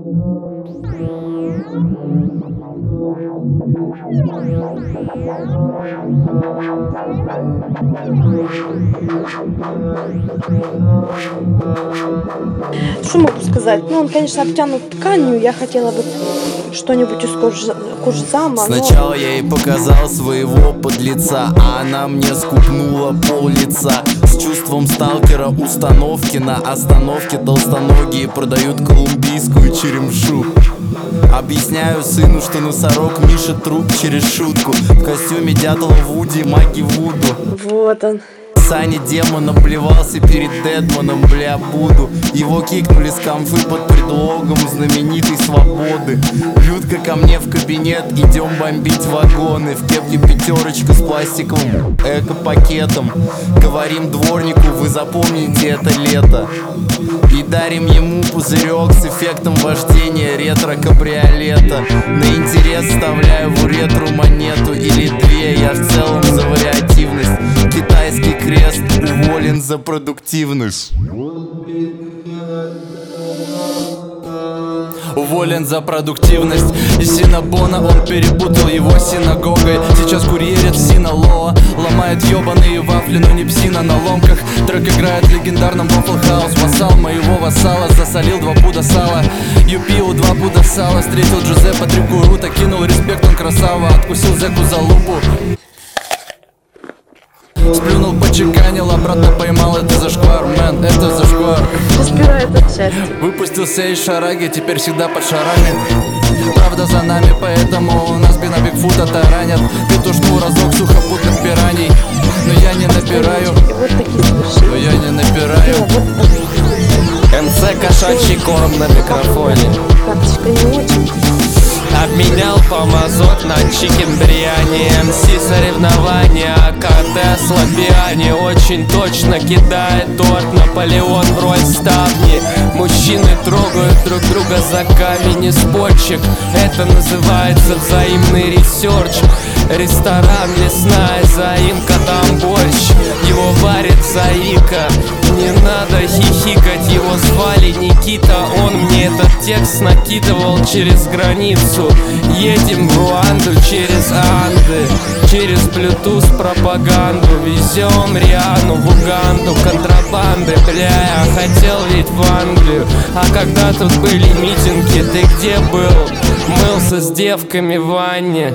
Что могу сказать? Ну, он, конечно, обтянут тканью. Я хотела бы что-нибудь из кожзама. Сначала я ей показал своего подлеца, а она мне скупнула пол лица. С чувством сталкера установки на остановке толстоногие продают колумбийскую черемшу. Объясняю сыну, что носорог Миша труп через шутку. В костюме дятла Вуди, маги Вуду. Вот он. Саня демон обливался перед Дедманом, бля, буду. Его кикнули с конфы под предлогом знаменитой свободы. Людка ко мне в кабинет, идем бомбить вагоны. В кепке пятерочка с пластиковым эко-пакетом. Говорим дворнику, вы запомните это лето. И дарим ему пузырек с эффектом вождения ретро-кабриолета. На интерес вставляю в уретру монету или две. Я в целом за вариативность. Китайский крест уволен за продуктивность. Уволен за продуктивность. Из Синабона он перепутал его с синагогой. Сейчас курьерит в Синалоа. Ломает ебаные вафли, но не псина на ломках. Трек играет в легендарном Waffle House. Вассал моего вассала засолил 2 пуда сала. Юпиу 2 пуда сала. Встретил Джузеппе 3 курута. Кинул респект, он красава. Откусил зэку за лупу. Сплюнул, почеканил, обратно поймал. Это зашквар, мэн, это зашквар. Разбирает от счастья. Выпустился из шараги, теперь всегда под шарами. Правда за нами, поэтому у нас спина Бигфута таранят. Петушку разок сухопутных пираний. Но я не напираю. Но я не напираю. МЦ кошачий корм на микрофоне. Карточка не очень. Обменял помазок на чикен бриани. МС соревнования, КТ слабиане. Очень точно кидает торт, Наполеон в роль ставни. Мужчины трогают друг друга за камень из почек. Это называется взаимный ресерч. Ресторан, лесная заимка, там борщ. Его варит Заика. Не надо хихикать, его звали Никита. Он мне этот текст накидывал через границу. Едем в Руанду через Анды, через Bluetooth пропаганду. Везем Риану в Уганду, контрабанды. Бля, я хотел ведь в Англию. А когда тут были митинги, ты где был? Мылся с девками в ванне.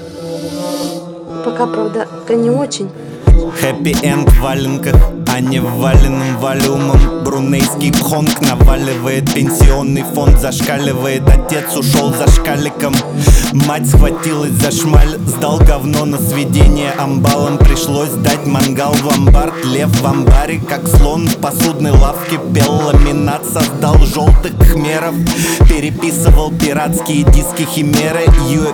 Пока, правда, не очень. Хэппи-энд в валенках, а не валенным валюмом. Брунейский пхонг наваливает, пенсионный фонд зашкаливает. Отец ушел за шкаликом, мать схватилась за шмаль. Сдал говно на сведение амбалом. Пришлось дать мангал в ломбард. Лев в амбаре, как слон в посудной лавке. Пел ламинат, создал желтых хмеров. Переписывал пиратские диски химеры.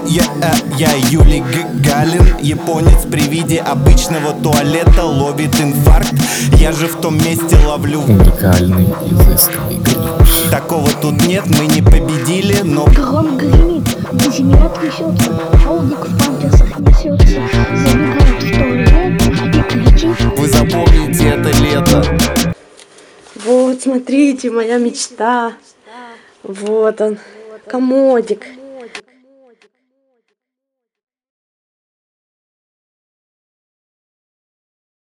Я Юлий Гагарин. Японец при виде обычного туалета ловит инфаркт. Я же в том месте ловлю уникальный изысканный гринж. Такого тут нет, мы не победили, но гром гремит, дезимерат трясется, холодник в памперсах несется, забегает в туалет и кричит: вы запомните это лето. Вот, смотрите, моя мечта. Вот он, комодик.